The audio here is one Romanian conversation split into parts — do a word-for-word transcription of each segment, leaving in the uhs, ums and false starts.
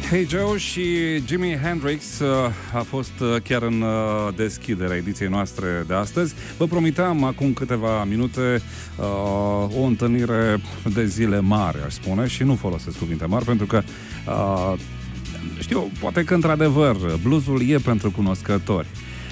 Hey Joe și Jimi Hendrix a fost chiar în deschiderea ediției noastre de astăzi. Vă promiteam acum câteva minute o întâlnire de zile mari, aș spune, și nu folosesc cuvinte mari, pentru că știu, poate că într-adevăr bluesul e pentru cunoscători.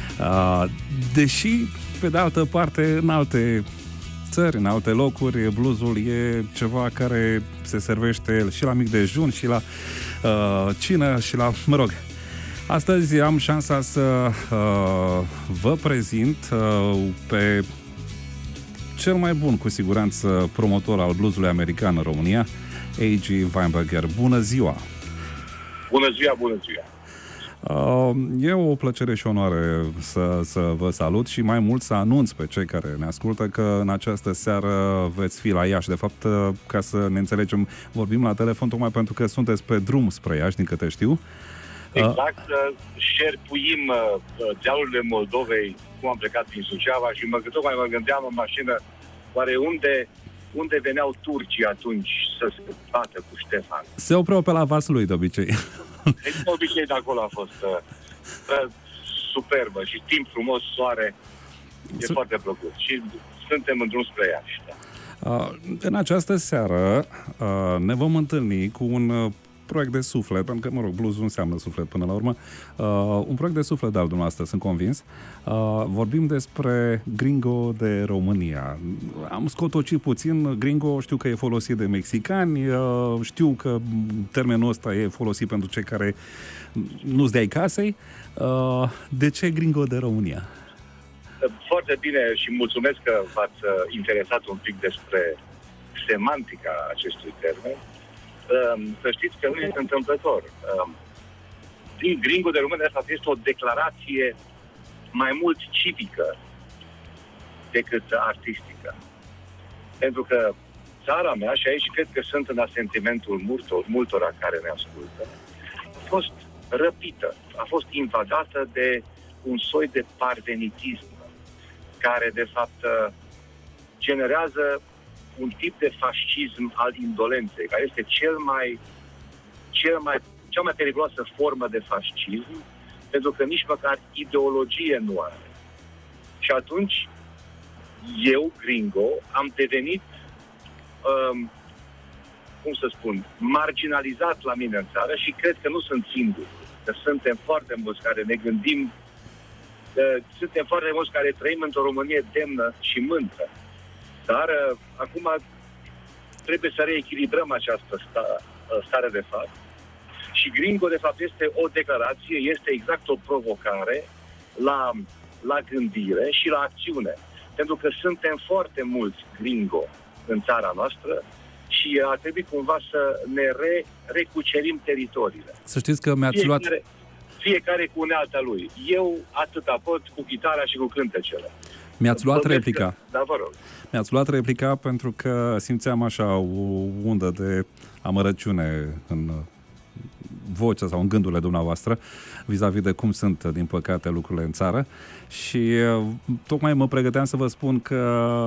Deși, pe de altă parte, în alte țări, în alte locuri, bluesul e ceva care se servește și la mic dejun, și la uh, cină, și la, mă rog. Astăzi am șansa să uh, vă prezint uh, pe cel mai bun, cu siguranță, promotor al bluesului american în România, A G Weinberger. Bună ziua! Bună ziua, bună ziua! E o plăcere și onoare să, să vă salut și mai mult să anunț pe cei care ne ascultă că în această seară veți fi la Iași. De fapt, ca să ne înțelegem, vorbim la telefon tocmai pentru că sunteți pe drum spre Iași, din câte știu. Exact, șerpuim dealurile Moldovei, cum am plecat din Suceava și mă, tocmai mă gândeam în mașină, oare unde, unde veneau turcii atunci să se bată cu Ștefan? Se opreau pe la Vaslui, de obicei. Deci, de obicei, de acolo a fost uh, superbă și timp frumos, soare, e S- foarte plăcut. Și suntem în drum spre Iași. Da. Uh, în această seară uh, ne vom întâlni cu un uh, proiect de suflet, pentru că, mă rog, blues nu înseamnă suflet până la urmă. Uh, un proiect de suflet de al dumneavoastră, sunt convins. Uh, vorbim despre Gringo de România. Am scotocit puțin. Gringo știu că e folosit de mexicani, uh, știu că termenul ăsta e folosit pentru cei care nu-ți dai casei. Uh, de ce Gringo de România? Foarte bine și mulțumesc că v-ați interesat un pic despre semantica acestui termen. Să știți că nu este întâmplător. Din Gringo de România asta este o declarație mai mult civică decât artistică. Pentru că țara mea, și aici cred că sunt în asentimentul multor, multora care ne ascultă, a fost răpită, a fost invadată de un soi de parvenitism care de fapt generează un tip de fascism al indolenței, care este cel mai, cel mai, cea mai periculoasă formă de fascism, pentru că nici măcar ideologie nu are. Și atunci, eu, Gringo, am devenit, um, cum să spun, marginalizat la mine în țară și cred că nu sunt singur. Că suntem foarte mulți care ne gândim, că suntem foarte mulți care trăim într-o Românie demnă și mândră. Dar uh, acum trebuie să reechilibrăm această sta, stare de fapt. Și Gringo, de fapt, este o declarație, este exact o provocare la, la gândire și la acțiune. Pentru că suntem foarte mulți Gringo în țara noastră și ar trebui cumva să ne re, recucerim teritoriile. Să știți că mi-ați fiecare, luat... Fiecare cu unealta lui. Eu atâta pot cu chitara și cu cântecele. Mi-ați luat replica. Că, da, vă rog. Mi-ați luat replica pentru că simțeam așa o undă de amărăciune în vocea sau în gândurile dumneavoastră vis-a-vis de cum sunt, din păcate, lucrurile în țară. Și tocmai mă pregăteam să vă spun că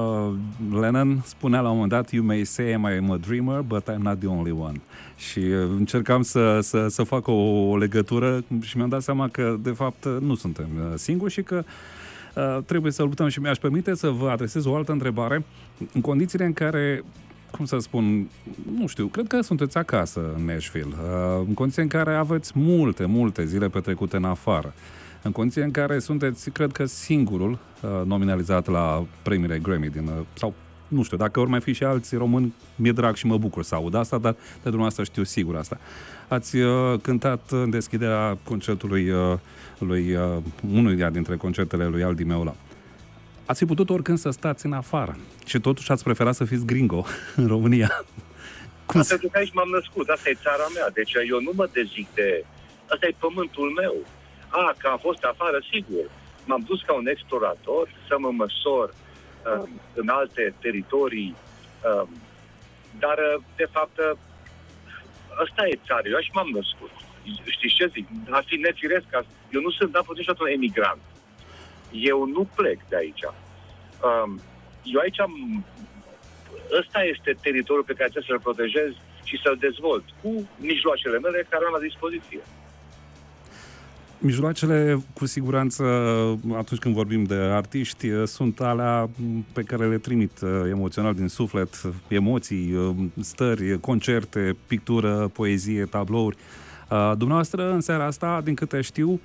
Lennon spunea la un moment dat: "You may say I'm a dreamer, but I'm not the only one." Și încercam să, să, să fac o, o legătură și mi-am dat seama că, de fapt, nu suntem singuri și că Uh, trebuie să luptăm. Și mi-aș permite să vă adresez o altă întrebare. În condițiile în care, cum să spun, nu știu, cred că sunteți acasă în Nashville, uh, în condiții în care aveți multe, multe zile petrecute în afară, în condiții în care sunteți, cred că, singurul uh, nominalizat la premiile Grammy din, uh, sau nu știu, dacă ori mai fi și alți români, mi-e drag și mă bucur să aud asta, dar de dumneavoastră știu sigur asta. Ați uh, cântat în deschiderea concertului uh, lui uh, unuia dintre concertele lui Aldi Meola. Ați fi putut oricând să stați în afară și totuși ați preferat să fiți Gringo în România. Cum asta pentru că aici m-am născut, asta e țara mea, deci eu nu mă dezic de... Asta e pământul meu. A, că am fost afară, sigur. M-am dus ca un explorator să mă măsor uh, în alte teritorii, uh, dar, uh, de fapt, uh, ăsta e țara. Eu aici m-am născut. Știți ce zic? Ar fi nefiresc. Eu nu sunt, n-am fost niciodată un emigrant. Eu nu plec de aici. Um, eu aici am... Ăsta este teritoriul pe care trebuie să-l protejez și să-l dezvolt cu mijloacele mele care am la dispoziție. Mijloacele, cu siguranță, atunci când vorbim de artiști, sunt alea pe care le trimit emoțional din suflet, emoții, stări, concerte, pictură, poezie, tablouri. Dumneavoastră, în seara asta, din câte știu,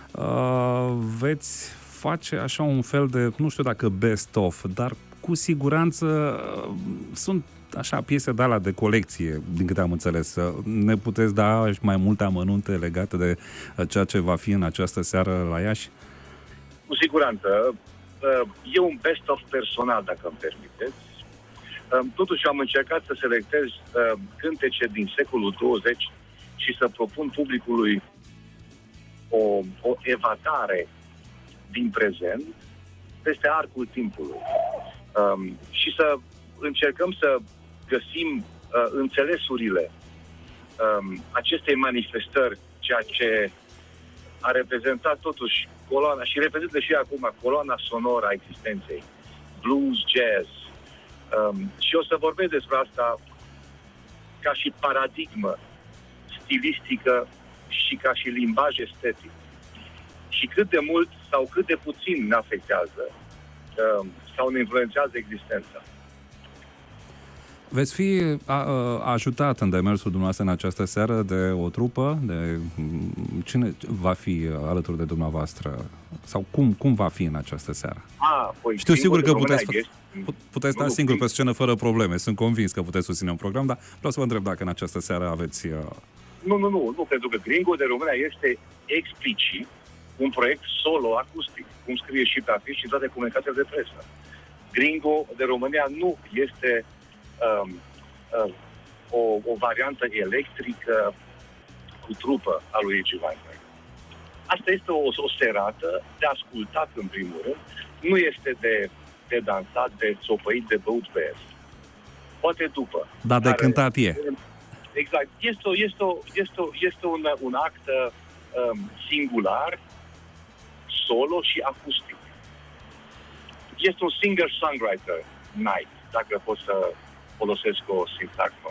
veți face așa un fel de, nu știu dacă best-of, dar cu siguranță sunt așa piese de alea de colecție, din câte am înțeles. Ne puteți da mai multe amănunte legate de ceea ce va fi în această seară la Iași? Cu siguranță. E un best-of personal, dacă îmi permiteți. Totuși am încercat să selectez cântece din secolul douăzeci și să propun publicului o, o evadare din prezent peste arcul timpului. Um, și să încercăm să găsim uh, înțelesurile um, acestei manifestări, ceea ce a reprezentat totuși coloana, și reprezintă și acum coloana sonoră a existenței, blues, jazz. Um, și o să vorbesc despre asta ca și paradigmă stilistică și ca și limbaj estetic. Și cât de mult sau cât de puțin ne afectează uh, sau ne influențează existența. Veți fi a, a, ajutat în demersul dumneavoastră în această seară de o trupă? De cine va fi alături de dumneavoastră? Sau cum, cum va fi în această seară? A, păi, Știu sigur că puteți, este... puteți sta singur pe scenă fără probleme. Sunt convins că puteți susține un program, dar vreau să vă întreb dacă în această seară aveți... Uh... Nu, nu, nu, nu, pentru că Gringo de România este explicit un proiect solo acustic, cum scrie și pe afiș și toate comunicațiile de presă. Gringo de România nu este um, um, o, o variantă electrică cu trupă a lui Iggy Weinberg. Asta este o, o serată de ascultat în primul rând, nu este de, de dansat, de țopăit, de băut băieți. Poate după. Dar de cântat e. Exact. Este, o, este, o, este, o, este un, un act um, singular, solo și acustic. Este un singer-songwriter night, dacă pot să folosesc o sintagmă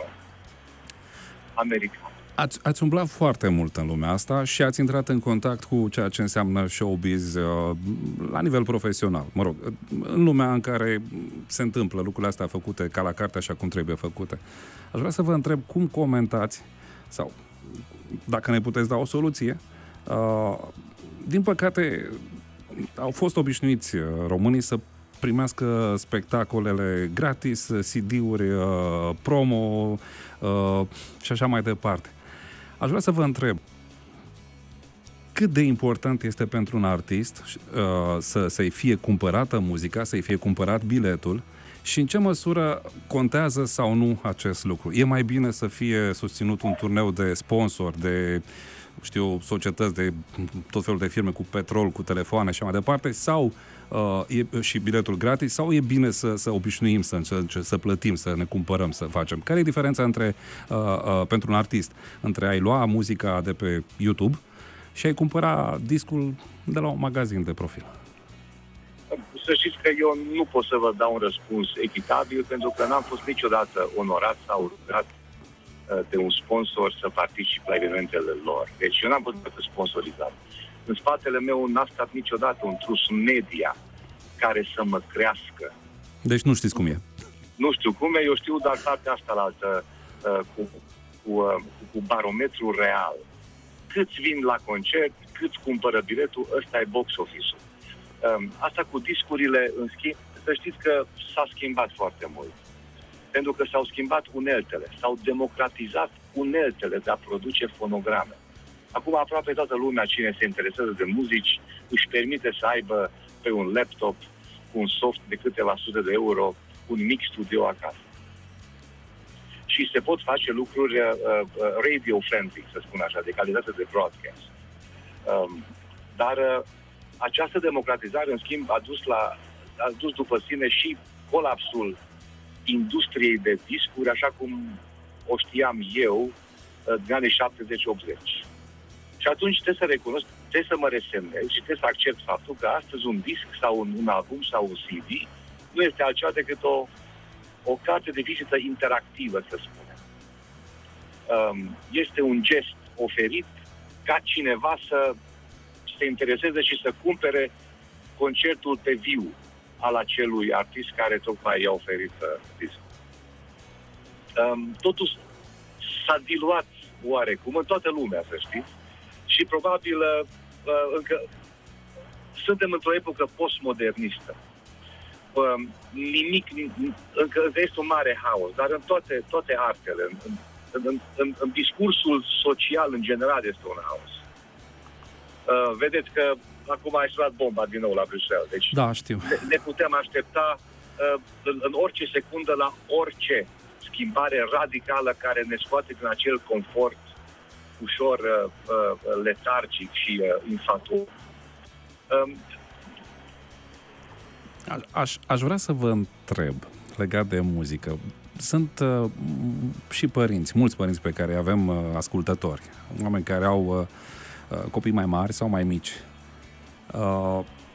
americană. Ați, ați umblat foarte mult în lumea asta și ați intrat în contact cu ceea ce înseamnă showbiz uh, la nivel profesional. Mă rog, în lumea în care se întâmplă lucrurile astea făcute ca la carte, așa cum trebuie făcute. Aș vrea să vă întreb cum comentați, sau dacă ne puteți da o soluție. Uh, din păcate, au fost obișnuiți românii să primească spectacolele gratis, C D-uri, uh, promo uh, și așa mai departe. Aș vrea să vă întreb, cât de important este pentru un artist uh, să, să-i fie cumpărată muzica, să-i fie cumpărat biletul și în ce măsură contează sau nu acest lucru? E mai bine să fie susținut un turneu de sponsor, de știu, societăți, de tot felul de firme cu petrol, cu telefoane și mai departe, sau uh, e și biletul gratis, sau e bine să, să obișnuim, să, să, să plătim, să ne cumpărăm, să facem? Care e diferența între, uh, uh, pentru un artist, între a-i lua muzica de pe YouTube și a-i cumpăra discul de la un magazin de profil? Să știți că eu nu pot să vă dau un răspuns echitabil, pentru că n-am fost niciodată onorat sau rugat de un sponsor să particip la evenimentele lor. Deci eu n-am fost sponsorizat. În spatele meu n-a stat niciodată un trus media care să mă crească. Deci nu știți cum e. Nu știu cum e, eu știu doar partea asta la altă, cu, cu, cu barometrul real. Câți vin la concert, câți cumpără biletul, ăsta e box office-ul. Asta cu discurile, în schimb, să știți că s-a schimbat foarte mult. Pentru că s-au schimbat uneltele, s-au democratizat uneltele de a produce fonograme. Acum aproape toată lumea, cine se interesează de muzici, își permite să aibă pe un laptop cu un soft de câteva sute de euro, un mic studio acasă. Și se pot face lucruri uh, uh, radio-friendly, să spun așa, de calitate de broadcast. Um, dar uh, această democratizare, în schimb, a dus, la, a dus după sine și colapsul industriei de discuri, așa cum o știam eu din anii șaptezeci optzeci. Și atunci trebuie să recunosc, trebuie să mă resemnez și trebuie să accept faptul că astăzi un disc sau un, un album sau un C D nu este altceva decât o, o carte de vizită interactivă, să spunem. um, este un gest oferit ca cineva să se intereseze și să cumpere concertul pe viu al acelui artist care tocmai i-a oferit uh, discul. Um, totul s-a diluat oarecum în toată lumea, să știți, și probabil uh, încă suntem într-o epocă postmodernistă. Uh, nimic, încă este un mare haos, dar în toate, toate artele, în, în, în, în, în discursul social în general este un haos. Uh, vedeți că acum a explodat bomba din nou la Bruxelles. Deci da, știu. Ne, ne putem aștepta uh, în, în orice secundă la orice schimbare radicală care ne scoate din acel confort ușor uh, uh, letargic și uh, infatuos. Um, aș, aș vrea să vă întreb legat de muzică. Sunt uh, și părinți, mulți părinți pe care avem uh, ascultători, oameni care au uh, copii mai mari sau mai mici. Uh,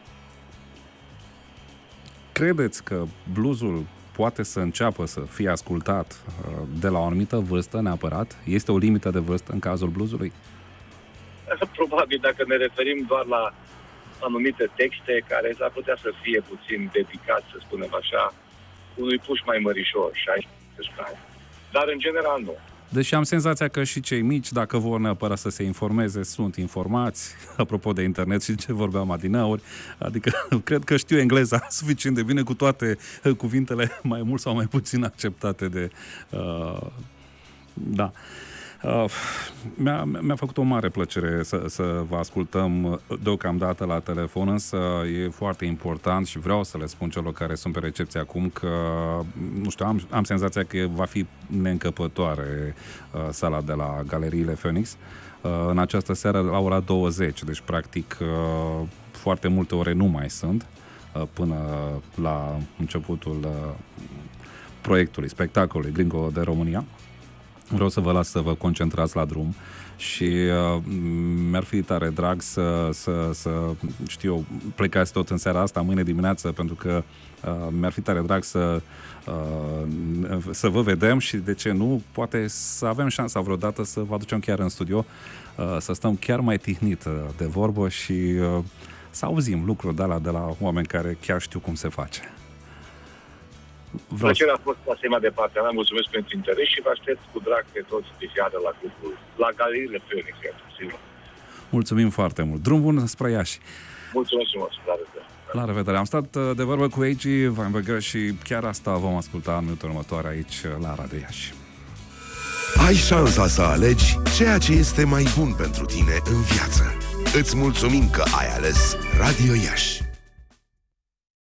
credeți că bluesul poate să înceapă să fie ascultat uh, de la o anumită vârstă neapărat? Este o limită de vârstă în cazul bluesului? Probabil, dacă ne referim doar la anumite texte care s-ar putea să fie puțin dedicați, să spunem așa, unui puș mai mărișor, șaisprezece ani. Dar, în general, nu. Deși am senzația că și cei mici, dacă vor neapărat să se informeze, sunt informați, apropo de internet și ce vorbeam adineauri, adică cred că știu engleza suficient de bine cu toate cuvintele mai mult sau mai puțin acceptate de... Uh, da. Uh, mi-a, mi-a făcut o mare plăcere să, să vă ascultăm deocamdată la telefon, însă e foarte important și vreau să le spun celor care sunt pe recepție acum că, nu știu, am, am senzația că va fi neîncăpătoare uh, sala de la Galeriile Phoenix uh, în această seară la ora douăzeci, deci practic uh, foarte multe ore nu mai sunt uh, până la începutul uh, proiectului, spectacolului Gringo de România. Vreau să vă las să vă concentrați la drum și uh, mi-ar fi tare drag să, să, să, știu eu, plecați tot în seara asta, mâine dimineață, pentru că uh, mi-ar fi tare drag să, uh, să vă vedem și, de ce nu, poate să avem șansa vreodată să vă aducem chiar în studio, uh, să stăm chiar mai tihnit de vorbă și uh, să auzim lucruri de la, de la oameni care chiar știu cum se face. Vreau Plăcerea a fost asemenea de partea mea, mulțumesc pentru interes și vă aștept cu drag pe toți de fiară la grupul, la Galeriile Phoenix, sigur. Mulțumim foarte mult. Drum bun spre Iași. Mulțumesc frumos. La revedere. La revedere. Am stat de vorbă cu A G Weinberger și chiar asta vom asculta în minutul următoare aici la Radio Iași. Ai șansa să alegi ceea ce este mai bun pentru tine în viață. Îți mulțumim că ai ales Radio Iași.